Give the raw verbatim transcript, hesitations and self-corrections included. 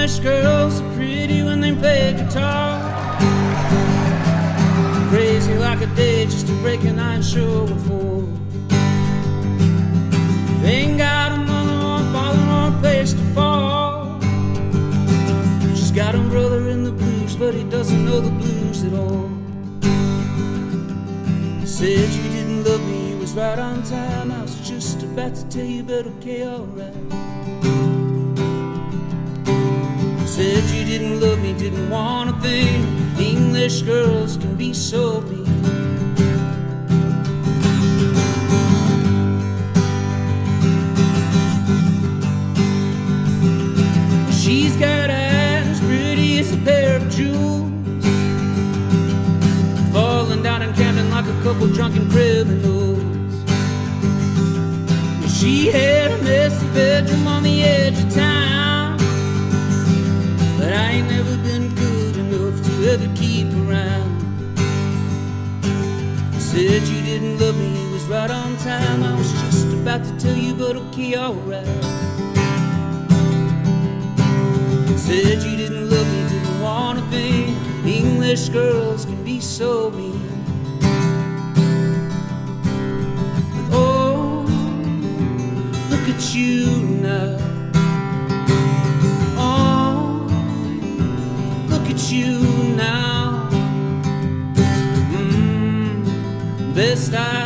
English girls are pretty when they play guitar. Crazy like a day just to break an iron show before. They ain't got a mother or a father or a place to fall. She's got a brother in the blues, but he doesn't know the blues at all. Said you didn't love me, it was right on time. I was just about to tell you, but okay, alright. Said you didn't love me, didn't want a thing. English girls can be so mean. She's got eyes pretty as a pair of jewels, falling down in Camden like a couple drunken criminals. She had a messy bedroom on the edge of town, but I ain't never been good enough to ever keep around. Said you didn't love me, it was right on time. I was just about to tell you, but okay, alright. Said you didn't love me, didn't want to be. English girls can be so mean. But oh, look at you now. Oh, look at you now. Mm, best I